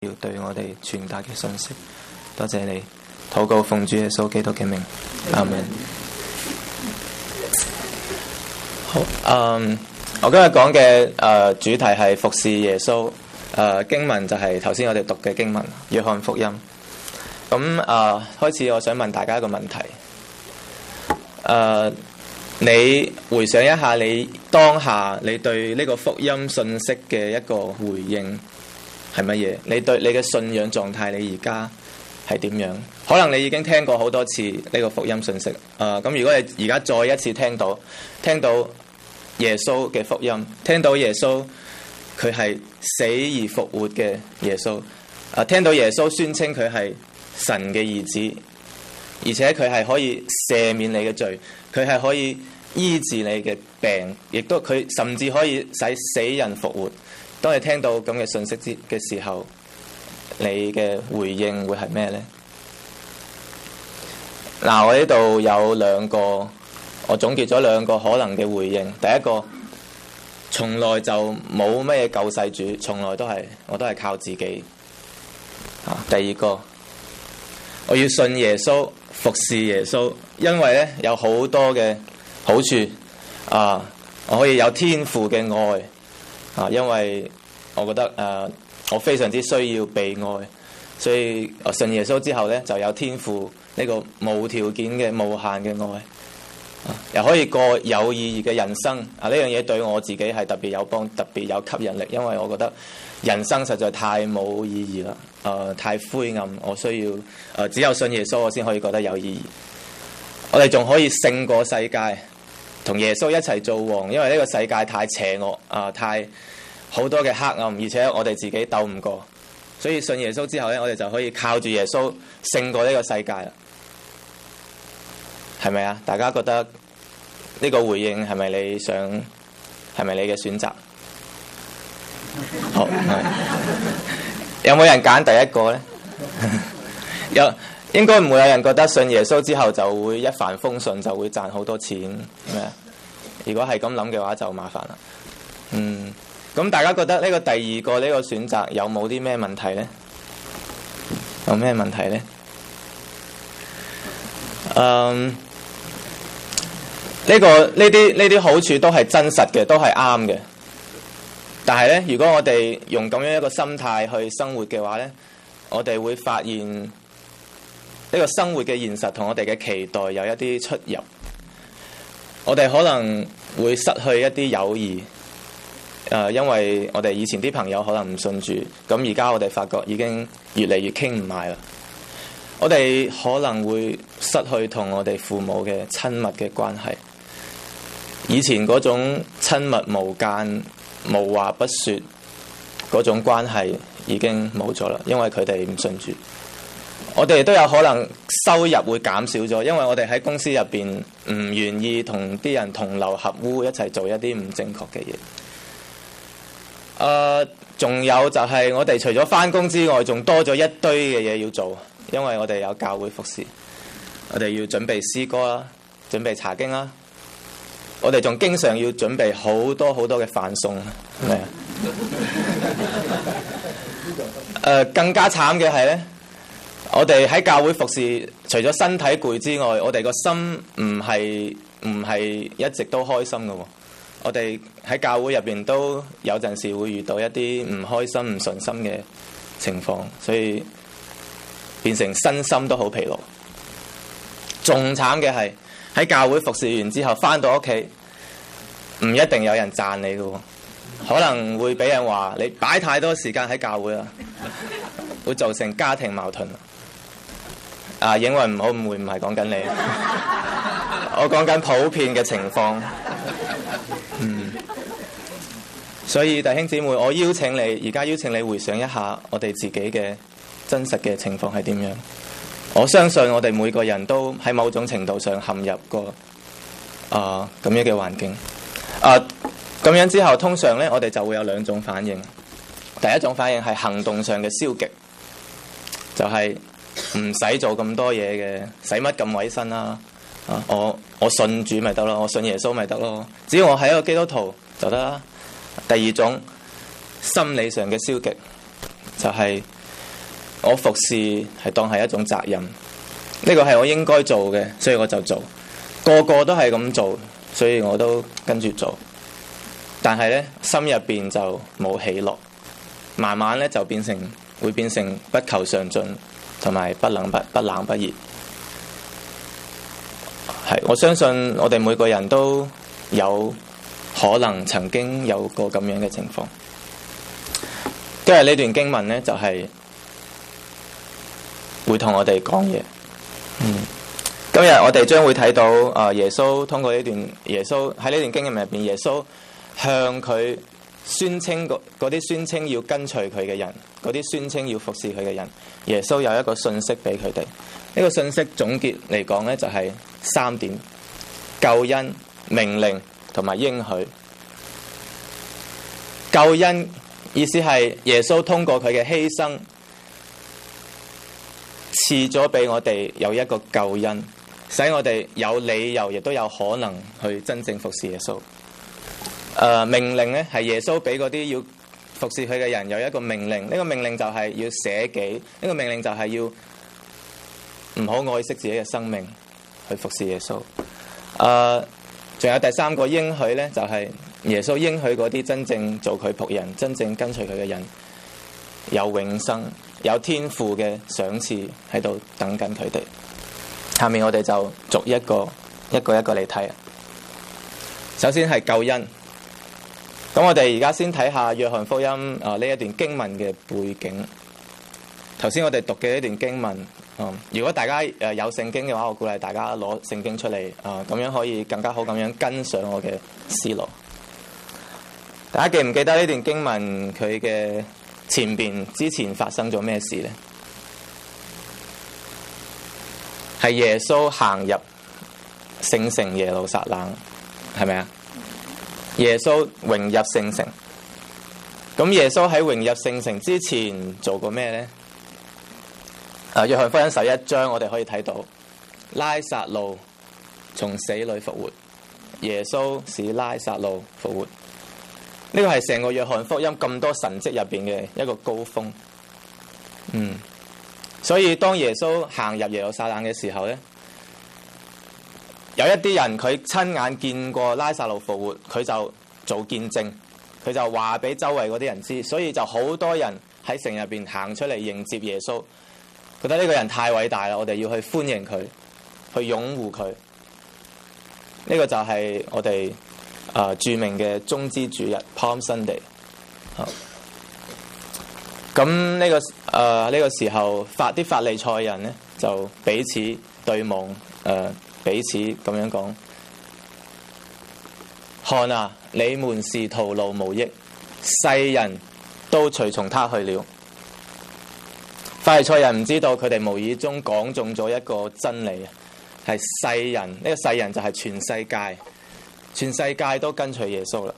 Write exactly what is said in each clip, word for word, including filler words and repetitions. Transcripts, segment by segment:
要對我哋傳達嘅信息。多謝你，禱告奉主耶穌基督嘅名，阿門。好，嗯，我今日講嘅誒主題係服侍耶穌。誒、呃、經文就係頭先我哋讀嘅經文，約翰福音。咁誒、呃、開始，我想問大家一個問題。誒、呃，你回想一下你當下你對呢個福音信息嘅一個回應係乜嘢？你對你嘅信仰狀態，你而家係點樣？可能你已經聽過好多次呢個福音信息。誒、呃，咁如果你而家再一次聽到，聽到耶穌嘅福音，聽到耶穌佢係死而復活嘅耶穌，啊，聽到耶穌宣稱佢係神嘅兒子，而且佢係可以赦免你嘅罪，佢係可以醫治你嘅病，亦都佢甚至可以使死人復活。當你聽到咁嘅信息之嘅時候，你嘅回應會係咩呢？嗱，我呢度有兩個，我總結咗兩個可能嘅回應。第一個，從來就冇咩救世主，從來都係我都係靠自己。啊，第二個，我要信耶穌，服侍耶穌，因為咧有好多嘅好處。啊，我可以有天父嘅愛。啊，因為我覺得誒、呃，我非常之需要被愛，所以我信耶穌之後咧，就有天父呢個無條件嘅無限嘅愛。啊，又可以過有意義嘅人生。啊，呢樣嘢對我自己係特別有幫，特別有吸引力，因為我覺得人生實在太冇意義啦，誒、呃，太灰暗。我需要誒、呃，只有信耶穌，我先可以覺得有意義。我哋仲可以勝過世界，同耶穌一齊做王，因為呢個世界太邪惡啊、呃，太好多嘅黑暗，而且我哋自己鬥唔過，所以信耶穌之後咧，我哋就可以靠住耶穌勝過呢個世界啦。係咪啊？大家覺得呢個回應係咪你想？係咪你嘅選擇？好，有冇人揀第一個呢？有，應該唔會有人覺得信耶穌之後就會一帆風順，就會賺好多錢咩？如果係咁諗嘅話，就麻煩啦。嗯，咁大家覺得呢個第二個呢個選擇有冇啲咩問題呢？有咩問題呢？嗯。呢、這個呢啲呢啲好處都係真實嘅，都係啱嘅。但係咧，如果我哋用咁樣一個心態去生活嘅話咧，我哋會發現呢個生活嘅現實同我哋嘅期待有一啲出入。我哋可能會失去一啲友誼，誒、呃，因為我哋以前啲朋友可能唔信主，咁而家我哋發覺已經越嚟越傾唔埋啦。我哋可能會失去同我哋父母嘅親密嘅關係。以前嗰種親密無間、無話不說嗰種關係已經冇咗啦，因為佢哋唔信主。我哋都有可能收入會減少咗，因為我哋喺公司入邊唔願意同啲人同流合污，一齊做一啲唔正確嘅嘢。誒、呃，仲有就係我哋除咗返工之外，仲多咗一堆嘅嘢要做，因為我哋有教會服侍，我哋要準備詩歌啦，準備查經啦。我哋仲經常要準備好多好多嘅飯餸，係咪啊？誒，更加慘嘅係咧，我哋喺教會服侍，除咗身體攰之外，我哋個心唔係唔係一直都開心嘅喎。我哋喺教會入邊都有陣時會遇到一啲唔開心、唔順心嘅情況，所以變成身心都好疲勞。仲慘嘅係，喺教會服侍完之後，返到屋企唔一定有人讚你嘅，可能會俾人話你擺太多時間喺教會啦，會造成家庭矛盾。啊，英文唔好誤會，唔係講緊你，我講緊普遍嘅情況。嗯，所以弟兄姊妹，我邀請你，而家邀請你回想一下我哋自己嘅真實嘅情況係點樣。我相信我哋每個人都喺某種程度上陷入過啊咁樣嘅環境。啊，咁樣之後，通常咧我哋就會有兩種反應。第一種反應係行動上嘅消極，就係唔使做咁多嘢嘅，使乜咁委身啦？啊，我我信主咪得咯，我信耶穌咪得咯，只要我係一個基督徒就得啦。第二種心理上嘅消極，就係、是我服侍係當係一種責任，呢個係我應該做嘅，所以我就做。個個都係咁做，所以我都跟住做。但係呢，心入邊就冇喜樂，慢慢呢就變成會變成不求上進，同埋不冷不不冷不熱。係，我相信我哋每個人都有可能曾經有過咁樣嘅情況。今日呢段經文呢，就係會同我哋講嘢。嗯，今日我哋將會睇到啊，耶穌通過呢段耶穌喺呢段經文入邊，耶穌向佢宣稱嗰啲宣稱要跟隨佢嘅人，嗰啲宣稱要服侍佢嘅人，耶穌有一個信息俾佢哋。呢個信息總結嚟講呢，就係三點：救恩、命令同埋應許。救恩意思係耶穌通過佢嘅犧牲，賜咗俾我哋有一個救恩，使我哋有理由亦都有可能去真正服侍耶穌。Uh, 命令呢係耶穌俾嗰啲要服侍佢嘅人有一個命令，呢個命令就係要捨己，呢個命令就係要唔好愛惜自己嘅生命去服侍耶穌。誒，仲有第三個應許呢，就係耶穌應許嗰啲真正做佢僕人、真正跟隨佢嘅人有永生、有天父嘅賞賜喺度等緊佢哋。下面我哋就逐一個一個一個嚟睇。首先係救恩。咁我哋而家先睇下約翰福音啊呢一段經文嘅背景。頭先我哋讀嘅呢段經文，嗯，如果大家誒有聖經嘅話，我鼓勵大家攞聖經出嚟啊，咁樣可以更加好咁樣跟上我嘅思路。大家記唔記得呢段經文佢嘅前邊之前發生咗咩事呢？係耶穌行入聖城耶路撒冷，係咪啊？耶穌榮入聖城。咁耶穌喺榮入聖城之前做過咩呢？啊，約翰福音十一章我哋可以睇到拉撒路從死裏復活，耶穌使拉撒路復活。呢個係成個約翰福音咁多神蹟入邊嘅一個高峰。嗯，所以當耶穌行入耶路撒冷嘅時候呢，有一啲人佢親眼見過拉撒路復活，佢就做見證，佢就話俾周圍嗰啲人知，所以就好多人喺城入邊行出嚟迎接耶穌，覺得呢個人太偉大啦，我哋要去歡迎佢，去擁護佢。呢個就係我哋啊、呃、著名嘅棕枝主日 Palm Sunday。好，咁呢、這個誒呢、呃這個時候法啲法利賽人呢就彼此對望，誒、呃、彼此咁樣講：看啊，你們是徒勞無益，世人都隨從他去了。法利賽人唔知道佢哋無意中講中咗一個真理，係世人，呢、這個世人就係全世界，全世界都跟隨耶穌啦。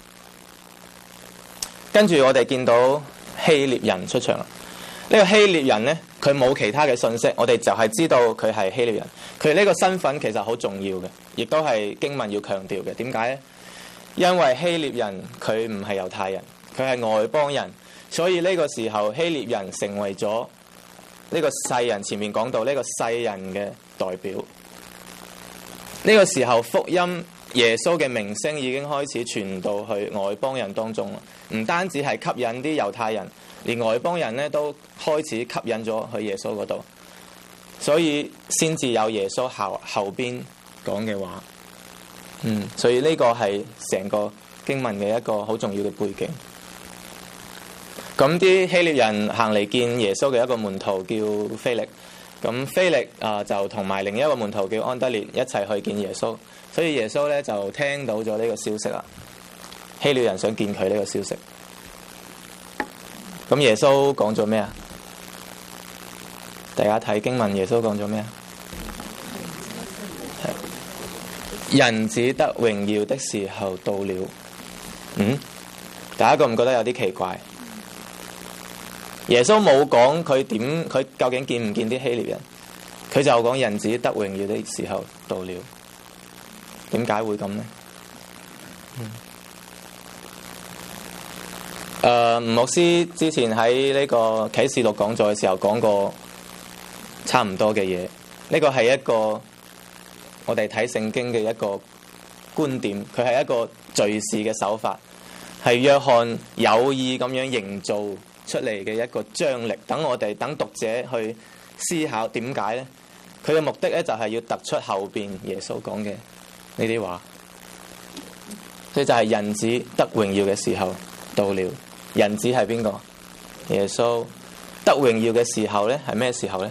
跟住我哋見到希臘人出場啦。呢、這個希臘人呢，佢冇其他嘅信息，我哋就係知道佢係希臘人。佢呢個身份其實好重要嘅，亦都係經文要強調嘅。點解呢？因為希臘人佢唔係猶太人，佢係外邦人，所以呢個時候希臘人成為咗呢個世人，前面講到呢個世人嘅代表。呢個時候福音耶穌嘅名聲已經開始傳到去外邦人當中啦，唔單止係吸引啲猶太人，連外邦人呢都開始吸引咗去耶穌嗰度，所以先至有耶穌後後邊講嘅話。嗯，所以呢個係成個經文嘅一個好重要嘅背景。咁啲希臘人行嚟見耶穌嘅一個門徒叫腓力，咁腓力啊、呃、就同埋另一個門徒叫安德烈一齊去見耶穌，所以耶穌咧就聽到咗呢個消息啦。希臘人想見佢呢個消息，咁耶穌講咗咩啊？大家睇經文，耶穌講咗咩啊？人子得榮耀的時候到了。嗯，大家覺唔覺得有啲奇怪？耶穌冇講佢點，佢究竟見唔見啲希臘人？佢就講人子得榮耀的時候到了。點解會咁呢？嗯， 誒，吳牧師之前喺呢個啟示錄講座嘅時候講過差唔多嘅嘢。呢個係一個我哋睇聖經嘅一個觀點，佢係一個敘事嘅手法，係約翰有意咁樣營造出嚟嘅一個張力，等我哋等讀者去思考點解呢？佢嘅目的咧就係要突出後邊耶穌講嘅呢啲話，所以就係人子得榮耀嘅時候到了。人子係邊個？耶穌。得榮耀嘅時候咧係咩時候呢？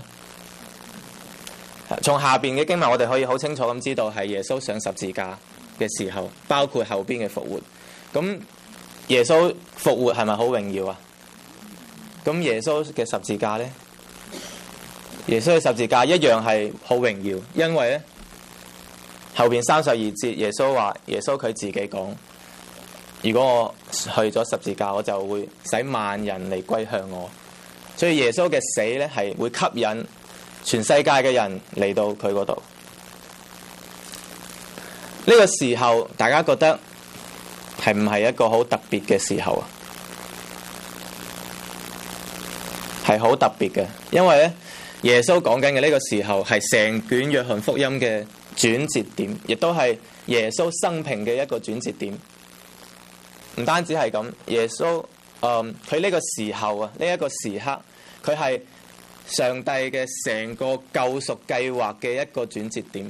從下邊嘅經文我哋可以好清楚咁知道係耶穌上十字架嘅時候，包括後邊嘅復活。咁耶穌復活係咪好榮耀啊？咁耶穌嘅十字架呢？耶穌嘅十字架一樣係好榮耀，因為咧後邊三十二節耶穌話，耶穌佢自己講，如果我去咗十字架，我就會使萬人嚟歸向我。所以耶穌嘅死咧係會吸引全世界嘅人嚟到佢嗰度。呢個時候大家覺得係唔係一個好特別嘅時候啊？係好特別嘅，因為咧耶穌講緊嘅呢個時候係成卷約翰福音嘅轉折點，亦都係耶穌生平嘅一個轉折點。唔單止係咁，耶穌誒佢呢個時候啊，呢、這、一個時刻，佢係上帝嘅成個救贖計劃嘅一個轉折點。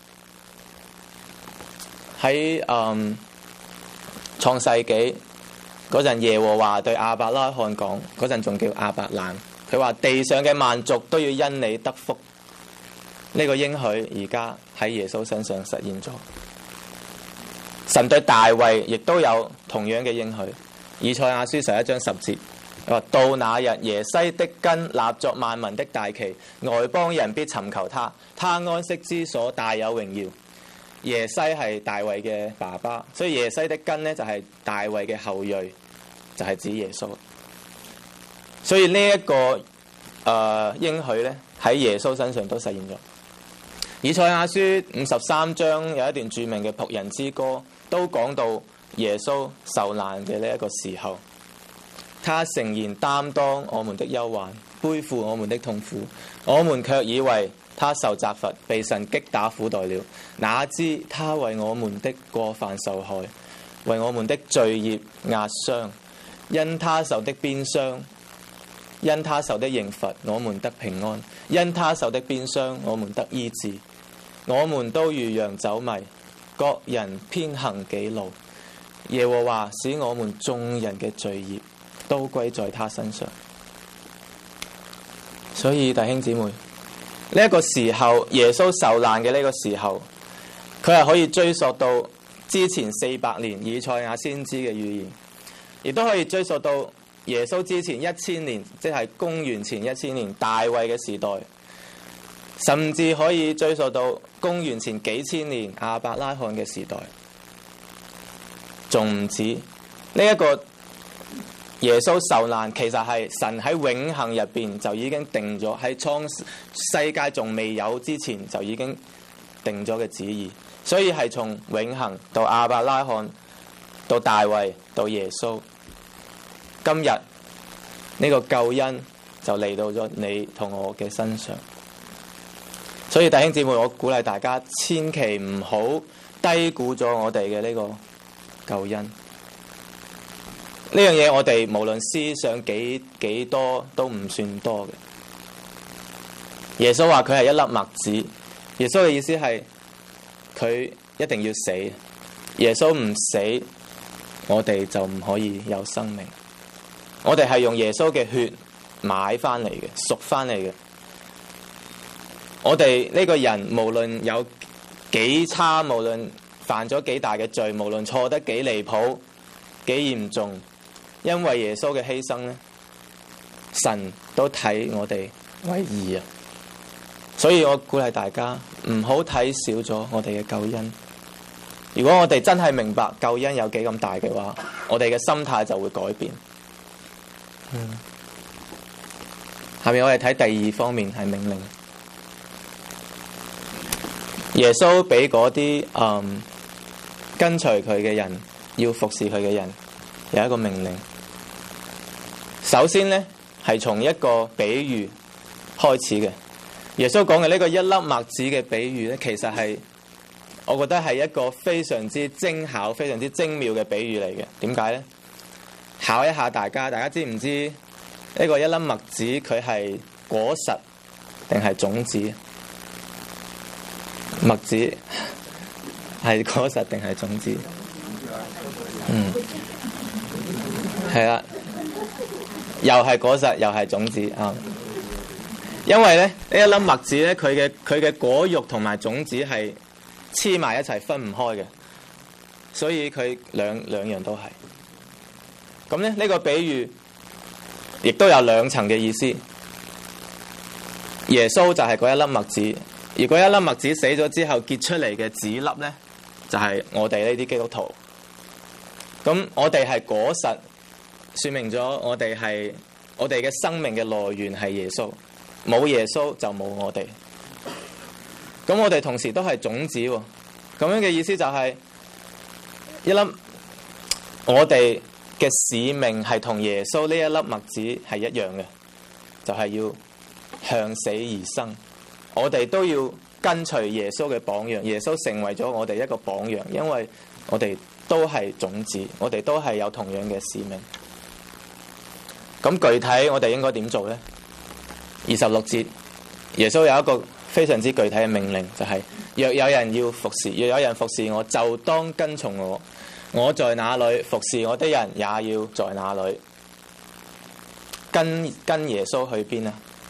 喺誒創世紀嗰陣，耶和華對亞伯拉罕講，嗰陣仲叫亞伯蘭，佢話地上嘅萬族都要因你得福。呢、這個應許而家喺耶穌身上實現咗。神對大衛亦都有同樣嘅應許。以賽亞書十一章十節話：到那日，耶西的根立作萬民的大旗，外邦人必尋求他，他安息之所大有榮耀。耶西係大衛嘅爸爸，所以耶西的根呢就係大衛嘅後裔，就係、是、指耶穌。所以呢、這、一個誒、呃、應許呢喺耶穌身上都實現咗。以賽亞書五十三章有一段著名嘅僕人之歌，都講到耶穌受難嘅呢一個時候，他誠然擔當我們的憂患，背負我們的痛苦，我們卻以為他受責罰，被神擊打苦待了。哪知他為我們的過犯受害，為我們的罪孽壓傷。因他受的鞭傷，因他受的刑罰，我們得平安；因他受的鞭傷，我們得醫治。我們都如羊走迷，各人偏行己路。耶和華使我們眾人嘅罪孽都歸在他身上。所以弟兄姊妹，呢、這、一個時候耶穌受難嘅呢個時候，佢係可以追溯到之前四百年以賽亞先知嘅預言，亦都可以追溯到耶穌之前一千年，即係公元前一千年大衛嘅時代，甚至可以追溯到公元前幾千年亞伯拉罕嘅時代。仲唔止呢一個耶穌受難，其實係神喺永恆入邊就已經定咗，喺創世界仲未有之前就已經定咗嘅旨意。所以係從永恆到亞伯拉罕到大衛到耶穌，今日呢個救恩就嚟到咗你同我嘅身上。所以弟兄姊妹，我鼓勵大家千祈唔好低估咗我哋嘅呢個救恩。呢樣嘢我哋無論思想幾幾多都唔算多嘅。耶穌話佢係一粒麥子，耶穌嘅意思係佢一定要死。耶穌唔死，我哋就唔可以有生命。我哋係用耶穌嘅血買翻嚟嘅，贖翻嚟嘅。我哋呢個人無論有幾差，無論犯咗幾大嘅罪，無論錯得幾離譜、幾嚴重，因為耶穌嘅犧牲呢，神都睇我哋為義啊！所以我鼓勵大家唔好睇少咗我哋嘅救恩。如果我哋真係明白救恩有幾咁大嘅話，我哋嘅心態就會改變。嗯，下面我哋睇第二方面係命令。耶穌俾嗰啲嗯跟隨佢嘅人，要服侍佢嘅人有一個命令。 首先呢，係從一個比喻開始嘅。耶穌講嘅呢個一粒麥子嘅比喻呢，其實係我覺得係一個非常之精巧、非常之精妙嘅比喻嚟嘅。點解呢？考一下大家，大家知唔知呢個一粒麥子佢係果實定係種子？麥子係果實定係種子？嗯，係啦，又係果實又係種子啊！因為咧呢一粒麥子咧，佢嘅佢嘅果肉同埋種子係黐埋一齊分唔開嘅，所以佢兩兩樣都係。咁咧呢個比喻亦都有兩層嘅意思。耶穌就係嗰一粒麥子，而嗰一粒麥子死咗之後結出嚟嘅籽粒咧，就係我哋呢啲基督徒。咁我哋係果實，說明咗我哋係我哋嘅生命嘅來源係耶穌。冇耶穌就冇我哋，咁我哋同時都係種子喎。咁樣嘅意思就係一粒我哋嘅使命係同耶穌呢一粒麥子係一樣嘅，就係要向死而生。我哋都要跟隨耶穌嘅榜樣，耶穌成為咗我哋一個榜樣，因為我哋都係種子，我哋都係有同樣嘅使命。咁具體我哋應該點做呢？二十六節，耶穌有一個非常之具體嘅命令，就係若有人要服侍，若有人服侍我，就當跟從我。我在哪裏，服侍我的人也要在哪裏。跟跟耶穌去邊啊？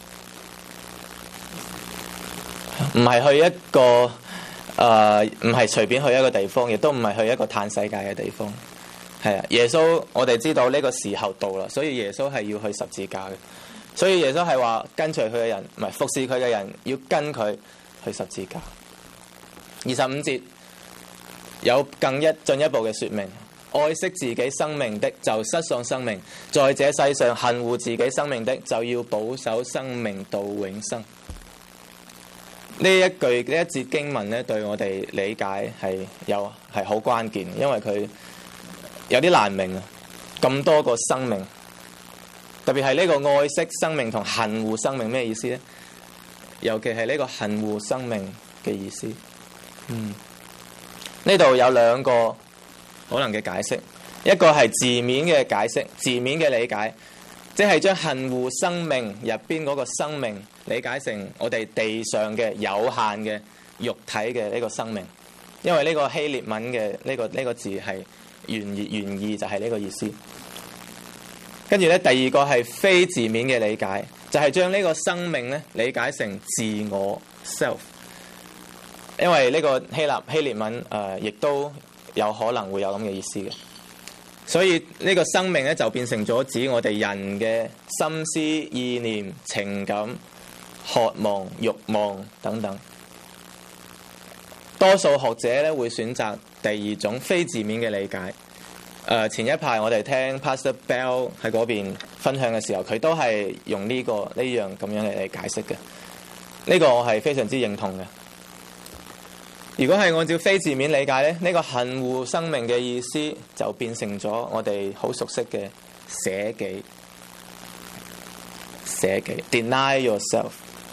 唔係去一個誒，唔係隨便去一個地方，亦都唔係去一個嘆世界嘅地方。係啊，耶穌我哋知道呢個時候到啦，所以耶穌係要去十字架嘅。所以耶穌係話跟隨佢嘅人，唔係服侍佢嘅人，要跟佢去十字架。二十五節有更一進一步嘅說明：愛惜自己生命的，就失喪生命；在這世上恨惡自己生命的，就要保守生命到永生。呢一句呢一節經文咧，對我哋理解係有係好關鍵，因為佢有啲難明啊，咁多個生命。特別係呢個愛惜生命同恨惡生命咩意思呢？尤其係呢個恨惡生命嘅意思。嗯，呢度有兩個可能嘅解釋，一個係字面嘅解釋，字面嘅理解，即係將恨惡生命入邊嗰個生命理解成我哋地上嘅有限嘅肉體嘅呢個生命，因為呢個希臘文嘅呢個呢個字係原意原意就係呢個意思。跟住咧，第二個係非字面嘅理解，就係將呢個生命咧理解成自我 self， 因為呢個希臘希臘文誒，亦、呃、都有可能會有咁嘅意思嘅。所以呢個生命咧就變成咗指我哋人嘅心思、意念、情感、渴望、慾望等等。多數學者咧會選擇第二種非字面嘅理解。誒、呃、前一排我哋聽 Pastor Bell 喺嗰邊分享嘅時候，佢都係用呢、這個呢樣咁樣嚟解釋嘅。呢、這個我係非常之認同嘅。如果係按照非字面理解咧，呢、這個恨惡生命嘅意思就變成咗我哋好熟悉嘅捨己。捨己 deny yourself。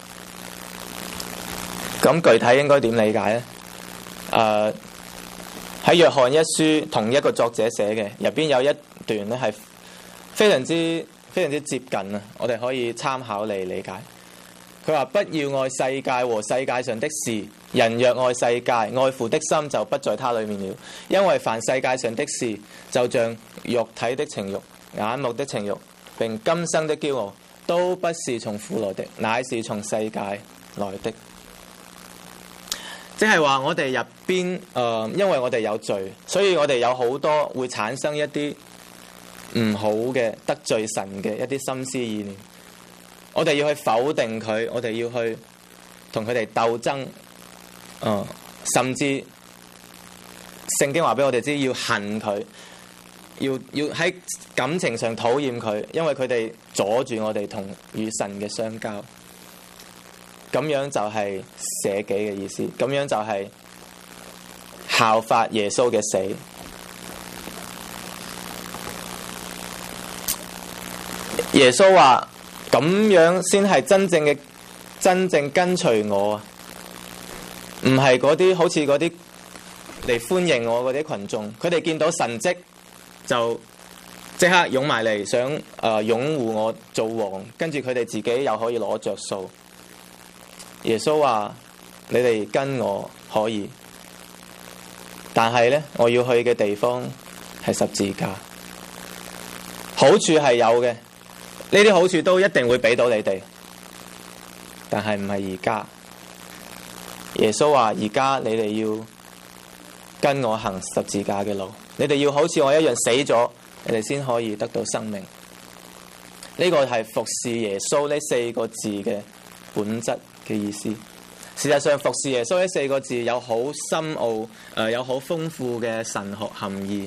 咁具體應該點理解呢？誒、呃。喺約翰一書同一個作者寫嘅，入邊有一段咧係非常之非常之接近啊！我哋可以參考嚟理解。佢話：不要愛世界和世界上的事，人若愛世界，愛父的心就不在他裡面了。因為凡世界上的事，就像肉體的情慾、眼目的情慾，並今生的驕傲，都不是從父來的，乃是從世界來的。即係話我哋入邊誒，因為我哋有罪，所以我哋有好多會產生一啲唔好嘅得罪神嘅一啲心思意念。我哋要去否定佢，我哋要去同佢哋鬥爭，誒、呃，甚至聖經話俾我哋知要恨佢，要要喺感情上討厭佢，因為佢哋阻住我哋同與神嘅相交。咁樣就係捨己嘅意思，咁樣就係效法耶穌嘅死。 耶穌話咁樣先係真正嘅真正跟隨我啊，唔係嗰啲好似嗰啲嚟歡迎我嗰啲群眾，佢哋見到神蹟就即刻湧埋嚟，想誒擁護我做王，跟住佢哋自己又可以攞着數。耶穌話：你哋跟我可以，但係呢，我要去嘅地方係十字架。好處係有嘅，呢啲好處都一定會俾到你哋，但係唔係而家。耶穌話：而家你哋要跟我行十字架嘅路，你哋要好似我一樣死咗，你哋先可以得到生命。呢個係服侍耶穌呢四個字嘅本質嘅意思。事實上，服侍耶穌呢四個字有好深奧、呃、有好豐富嘅神學含義。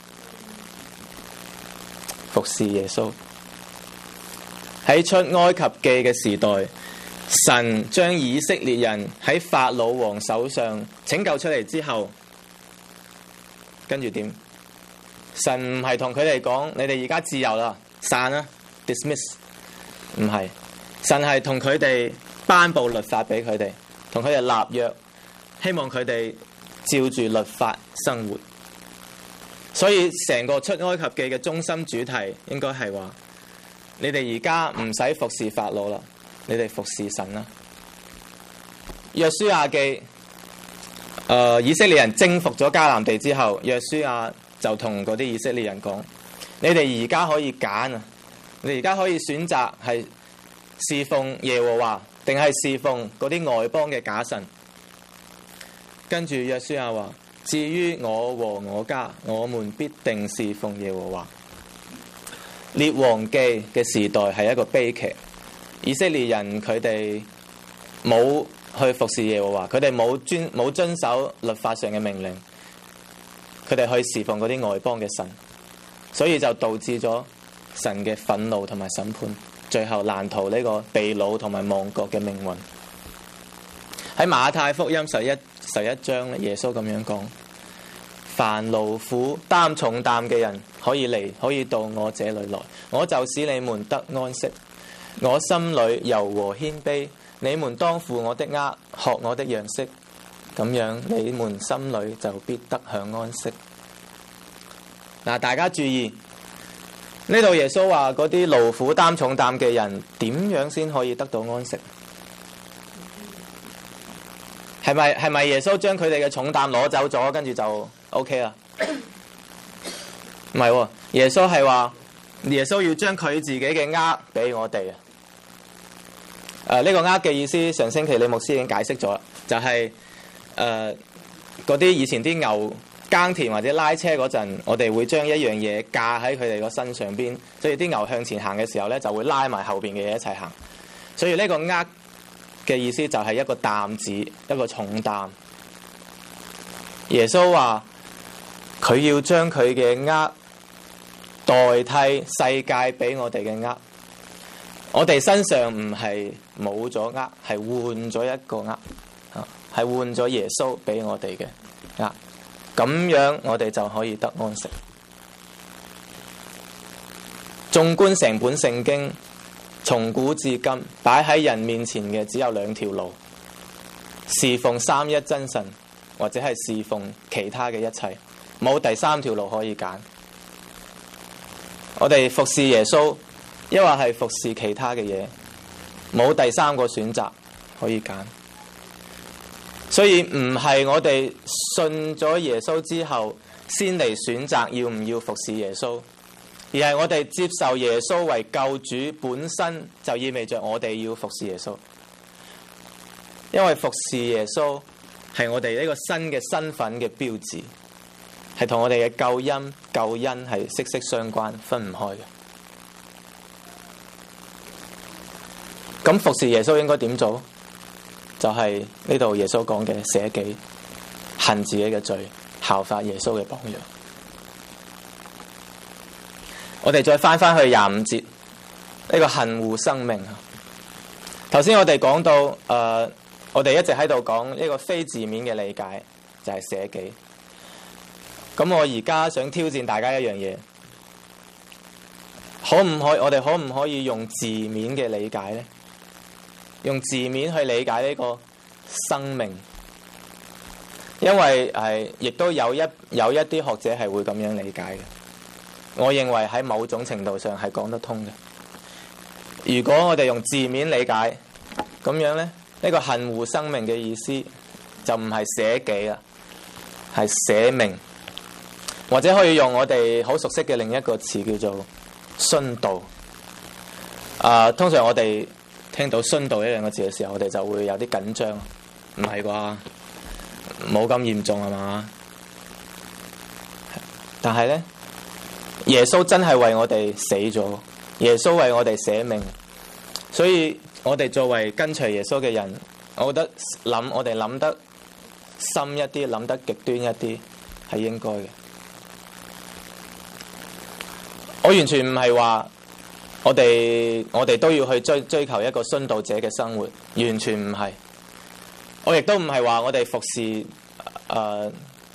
服侍耶穌喺出埃及記嘅時代，神將以色列人喺法老王手上拯救出嚟之後，跟住點？神唔係同佢哋講：你哋而家自由啦，散啦 ，dismiss。唔係，神係同佢哋頒布律法俾佢哋，同佢哋立約，希望佢哋照住律法生活。所以成個出埃及記嘅中心主題應該係話：你哋而家唔使服侍法老啦，你哋服侍神啦。約書亞記，誒、呃、以色列人征服咗迦南地之後，約書亞就同嗰啲以色列人講：你哋而家可以揀啊，你而家可以選擇係侍奉耶和華，定係侍奉嗰啲外邦嘅假神。跟住約書亞話：至於我和我家，我們必定侍奉耶和華。列王記嘅時代係一個悲劇，以色列人佢哋冇去服侍耶和華，佢哋冇遵冇遵守律法上嘅命令，佢哋去侍奉嗰啲外邦嘅神，所以就導致咗神嘅憤怒同埋審判，最後難逃呢個被擄同埋亡國嘅命運。喺馬太福音十一十一章，耶穌咁樣講：凡勞苦擔重擔嘅人可以嚟，可以到我這裏來，我就使你們得安息。我心裏柔和謙卑，你們當負我的軛，學我的樣式，咁樣你們心裏就必得享安息。嗱，大家注意，呢度耶穌話嗰啲勞苦擔重擔嘅人點樣先可以得到安息？係咪係咪耶穌將佢哋嘅重擔攞走咗，跟住就 OK 啦？唔係喎，耶穌係話耶穌要將佢自己嘅軛俾我哋啊！誒、呃，呢、這個軛嘅意思，上星期李牧師已經解釋咗，就係誒嗰啲以前啲牛耕田或者拉車嗰陣，我哋會將一樣嘢架喺佢哋個身上邊，所以啲牛向前行嘅時候咧，就會拉埋後邊嘅嘢一齊行。所以呢個軛嘅意思就係一個擔子，一個重擔。耶穌話佢要將佢嘅軛代替世界俾我哋嘅軛，我哋身上唔係冇咗軛，係換咗一個軛，係換咗耶穌俾我哋嘅軛，咁樣我哋就可以得安息。縱觀成本聖經，從古至今擺喺人面前嘅只有兩條路：侍奉三一真神，或者係侍奉其他嘅一切，冇第三條路可以揀。我哋服侍耶穌，抑或係服侍其他嘅嘢，冇第三個選擇可以揀。所以唔係我哋信咗耶穌之後先嚟選擇要唔要服侍耶穌，而係我哋接受耶穌為救主本身就意味着我哋要服侍耶穌。因為服侍耶穌係我哋呢個新嘅身份嘅標誌，係同我哋嘅救恩救恩係息息相關，分唔開嘅。咁服侍耶穌應該點做？就係呢度耶穌講嘅捨己、恨自己嘅罪，效法耶穌嘅榜樣。我哋再翻翻去廿五節，呢個恨惡生命。頭先我哋講到，誒、呃，我哋一直喺度講呢個非字面嘅理解，就係捨己。咁我而家想挑戰大家一樣嘢， 可唔可以我哋可唔可以用字面嘅理解呢？用字面去理解呢個生命，因為係亦都有一有一啲學者係會咁樣理解嘅。我認為喺某種程度上係講得通嘅。如果我哋用字面理解咁樣呢，呢個恨惡生命嘅意思就唔係捨己啦，係捨命，或者可以用我哋好熟悉嘅另一個詞叫做殉道。啊，通常我哋聽到殉道呢兩個字嘅時候，我哋就會有啲緊張，唔係啩？冇咁嚴重係嘛？但係呢，耶穌真係為我哋死咗，耶穌為我哋捨命，所以我哋作為跟隨耶穌嘅人，我覺得諗我哋諗得深一啲，諗得極端一啲係應該嘅。我完全唔係話我哋我哋都要去追追求一個殉道者嘅生活，完全唔係。我亦都唔係話我哋服侍誒、呃，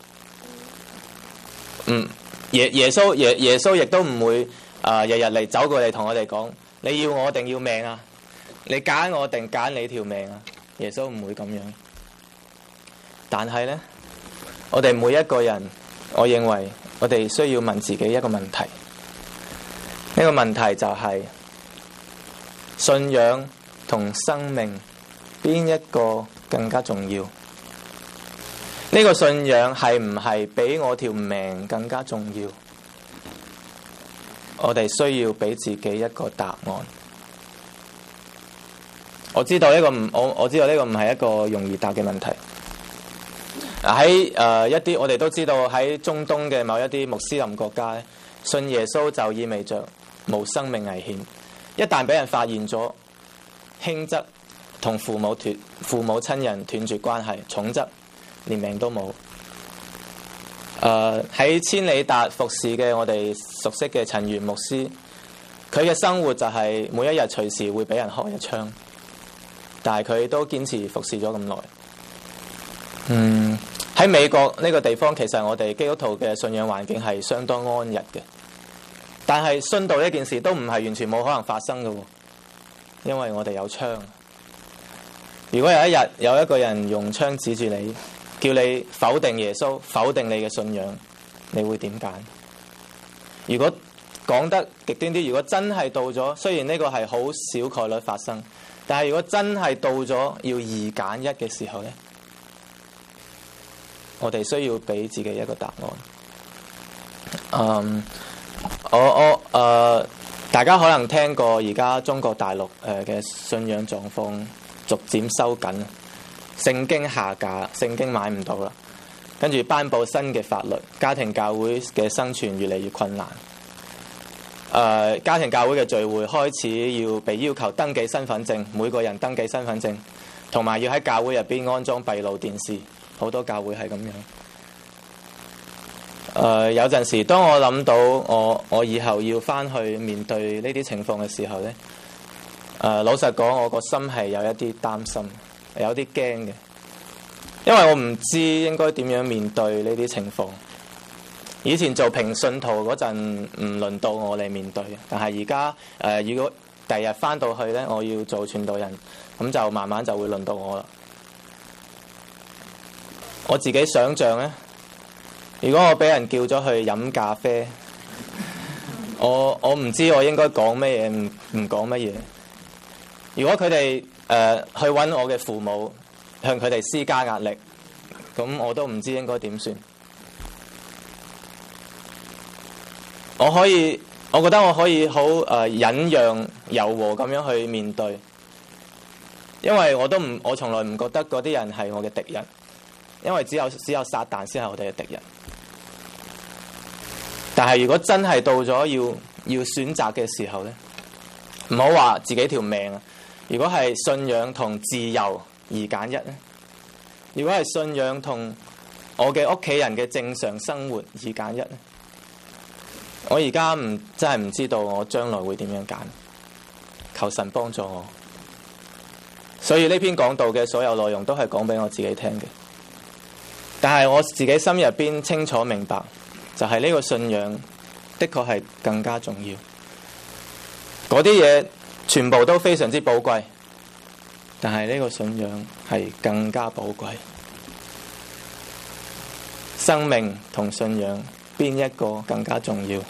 嗯，耶耶穌耶耶穌亦都唔會誒日日嚟走過嚟同我哋講，你要我定要命啊？你揀我定揀你條命啊？耶穌唔會咁樣。但係呢，我哋每一個人，我認為我哋需要問自己一個問題。呢個問題就係信仰同生命邊一個更加重要？呢個信仰係唔係比我條命更加重要？我哋需要俾自己一個答案。我知道呢個唔我我知道呢個唔係一個容易答嘅問題。喺誒一啲我哋都知道喺中東嘅某一啲穆斯林國家，信耶穌就意味着無生命危險。一旦俾人發現咗，輕則同父母斷父母親人斷絕關係，重則連命都冇。誒喺千里達服侍嘅我哋熟悉嘅陳元牧師，佢嘅生活就係每一日隨時會俾人開一槍，但係佢都堅持服侍咗咁耐。嗯，喺美國呢個地方，其實我哋基督徒嘅信仰環境係相當安逸嘅。但係殉道呢件事都唔係完全冇可能發生嘅，因為我哋有槍。如果有一日有一個人用槍指住你，叫你否定耶穌，否定你嘅信仰，你會點揀？如果講得極端啲，如果真係到咗，雖然呢個係好少概率發生，但係如果真係到咗要二揀一嘅時候呢，我哋需要俾自己一個答案。嗯。我我誒、呃，大家可能聽過而家中國大陸誒嘅信仰狀況逐漸收緊，聖經下架，聖經買唔到啦，跟住頒布新嘅法律，家庭教會嘅生存越嚟越困難。誒、呃，家庭教會嘅聚會開始要被要求登記身份證，每個人登記身份證，同埋要喺教會入邊安裝閉路電視，好多教會係咁樣。誒、呃、有陣時，當我諗到我我以後要翻去面對呢啲情況嘅時候呢，誒、呃、老實講，我個心係有一啲擔心，有啲驚嘅，因為我唔知應該點樣面對呢啲情況。以前做平信徒嗰陣唔輪到我嚟面對，但係而家誒如果第日翻到去呢，我要做傳道人，咁就慢慢就會輪到我啦。我自己想像呢，如果我俾人叫咗去飲咖啡，我我唔知我應該講乜嘢，唔唔講乜嘢。如果佢哋誒去揾我嘅父母，向佢哋施加壓力，咁我都唔知應該點算。我可以，我覺得我可以好誒、呃、忍讓柔和咁樣去面對，因為我都唔，我從來唔覺得嗰啲人係我嘅敵人，因為只有只有撒旦先係我哋嘅敵人。但係如果真係到咗要要選擇嘅時候呢，唔好話自己條命啊！如果係信仰同自由二揀一呢？如果係信仰同我嘅屋企人嘅正常生活二揀一呢？我而家唔真係唔知道我將來會點樣揀，求神幫助我。所以呢篇講道嘅所有內容都係講俾我自己聽嘅，但係我自己心入邊清楚明白，就係呢個信仰的確係更加重要。 嗰啲嘢全部都非常之寶貴，但係呢個信仰係更加寶貴。生命同信仰邊一個更加重要？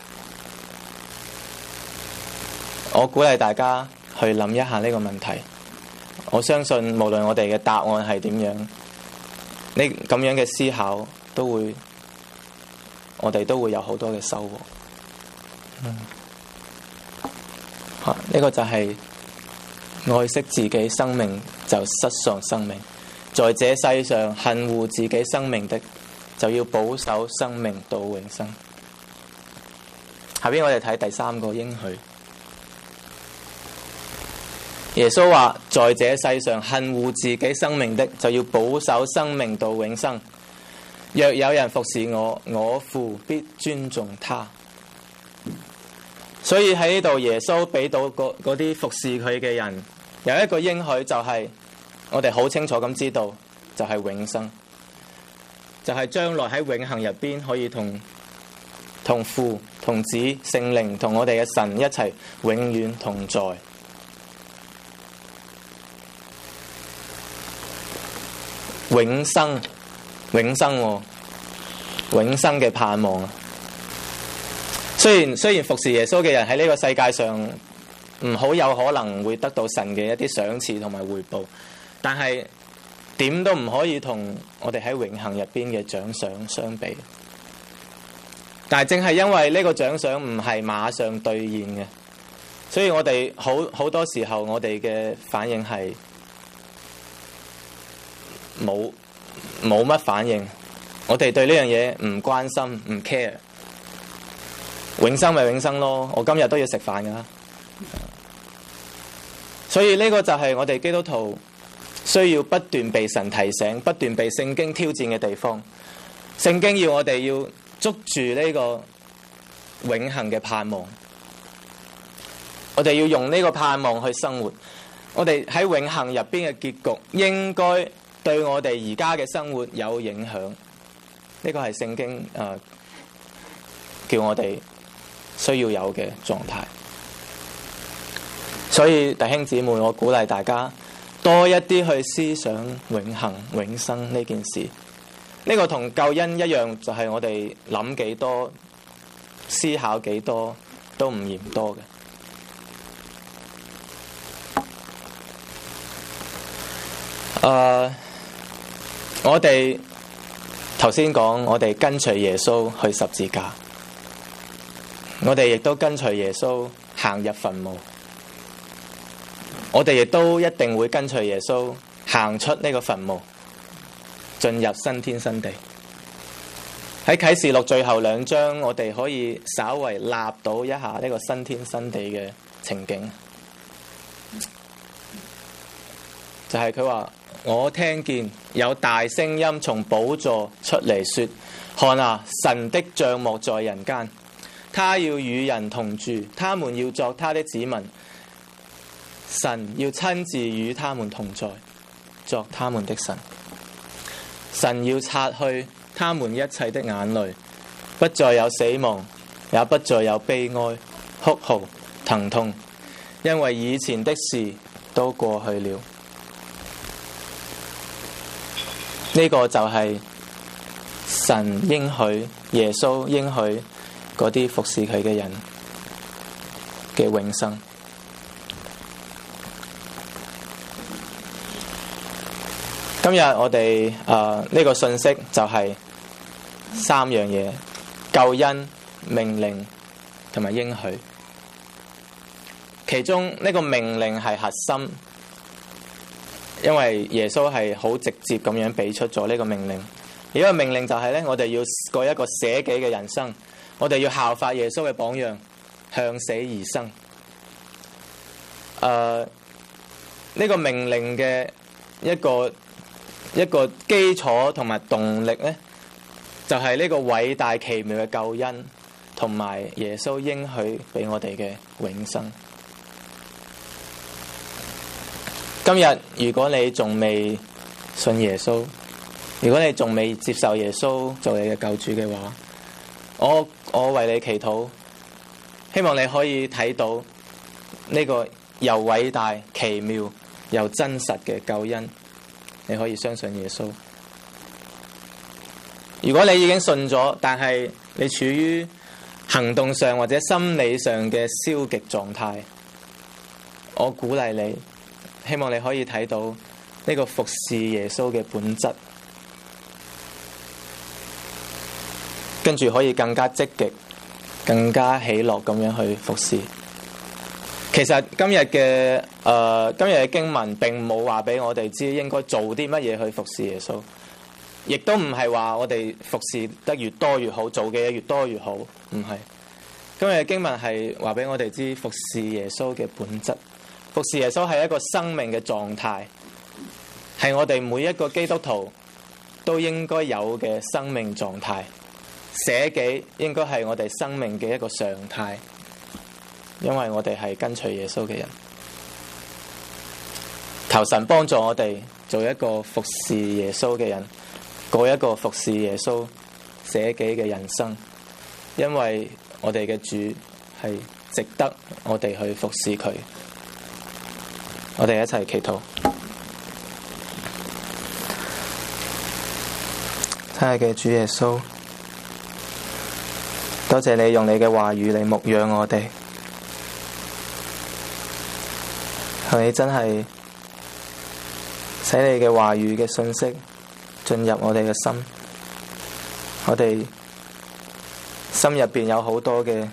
我鼓勵大家去諗一下呢個問題。我相信無論我哋嘅答案係點樣，呢咁樣嘅思考都會，我哋都會有好多嘅收穫。嗯，好，呢個就係愛惜自己生命就失喪生命，在這世上恨惡自己生命的，就要保守生命到永生。下邊我哋睇第三個應許。耶穌話：在這世上恨惡自己生命的，就要保守生命到永生。若有人服侍我，我父必尊重他。所以喺呢度，耶穌俾到嗰啲服侍佢嘅人有一個應許，就係我哋好清楚咁知道，就係永生，就係將來喺永恆入邊可以同同父、同子、聖靈、同我哋嘅神一齊永遠同在。永生，永生、哦，永生嘅盼望啊！雖然雖然服侍耶穌嘅人喺呢個世界上唔好有可能會得到神嘅一啲賞賜同埋回報，但係點都唔可以同我哋喺永恆入邊嘅獎賞相比。但係正係因為呢個獎賞唔係馬上兌現嘅，所以我哋好好多時候我哋嘅反應係冇冇乜反應，我哋對呢樣嘢唔關心唔 care。永生咪永生咯，我今日都要食飯噶。所以呢個就係我哋基督徒需要不斷被神提醒、不斷被聖經挑戰嘅地方。聖經要我哋要捉住呢個永恆嘅盼望，我哋要用呢個盼望去生活。我哋喺永恆入邊嘅結局應該對我哋而家嘅生活有影響，呢個係聖經誒、呃、叫我哋需要有嘅狀態。所以弟兄姊妹，我鼓勵大家多一啲去思想永恆永生呢件事。呢個同救恩一樣，就係我哋諗幾多、思考幾多都唔嫌多嘅。誒、uh,，我哋頭先講，我哋跟隨耶穌去十字架，我哋亦都跟隨耶穌行入墳墓，我哋亦都一定會跟隨耶穌行出呢個墳墓，進入新天新地。喺啟示錄最後兩章，我哋可以稍為立到一下呢個新天新地嘅情景，就係佢話：我聽見有大聲音從寶座出嚟說，看啊，神的帳幕在人間，他要與人同住，他們要作他的子民，神要親自與他們同在，作他們的神。神要擦去他們一切的眼淚，不再有死亡，也不再有悲哀、哭號、疼痛，因為以前的事都過去了。呢個就係神應許、耶穌應許嗰啲服侍佢嘅人嘅永生。今日我哋誒呢個信息就係三樣嘢：救恩、命令同埋應許。其中呢個命令係核心，因為耶穌係好直接咁樣俾出咗呢個命令。而呢個命令就係咧，我哋要過一個捨己嘅人生，我哋要效法耶穌嘅榜樣，向死而生。誒、呃，呢個命令嘅一個一個基礎同埋動力咧，就係呢個偉大奇妙嘅救恩，同埋耶穌應許俾我哋嘅永生。今日如果你仲未信耶穌，如果你仲未接受耶穌做你嘅救主嘅話，我我為你祈禱，希望你可以睇到呢個又偉大、奇妙又真實嘅救恩，你可以相信耶穌。如果你已經信咗，但係你處於行動上或者心理上嘅消極狀態，我鼓勵你，希望你可以睇到呢個服侍耶穌嘅本質，跟住可以更加積極、更加喜樂咁樣去服侍。其實今日嘅誒今日嘅經文並冇話俾我哋知應該做啲乜嘢去服侍耶穌。亦都唔係話我哋服侍得越多越好，做嘅嘢越多越好，唔係。今日嘅經文係話俾我哋知服侍耶穌嘅本質。服侍耶穌係一個生命嘅狀態，係我哋每一個基督徒都應該有嘅生命狀態。捨己應該係我哋生命嘅一個常態，因為我哋係跟隨耶穌嘅人。求神幫助我哋做一個服侍耶穌嘅人，過一個服侍耶穌捨己嘅人生，因為我哋嘅主係值得我哋去服侍佢。我哋一齊祈禱。親愛嘅主耶穌，多謝你用你嘅話語嚟牧養我哋，求你真係使你嘅話語嘅信息進入我哋嘅心，我哋心入邊有好多嘅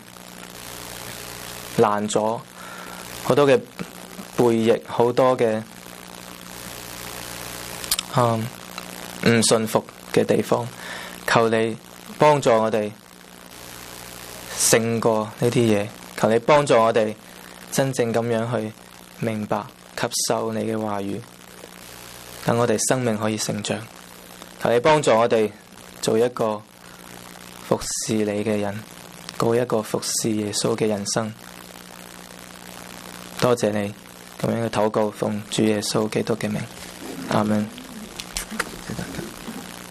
攔阻，好多嘅背逆，好多嘅嗯唔信服嘅地方，求你幫助我哋勝過呢啲嘢，求你幫助我哋真正咁樣去明白吸收你嘅話語，等我哋生命可以成長。求你幫助我哋做一個服侍你嘅人，過一個服侍耶穌嘅人生。多謝你咁樣嘅禱告，奉主耶穌基督嘅名，阿門。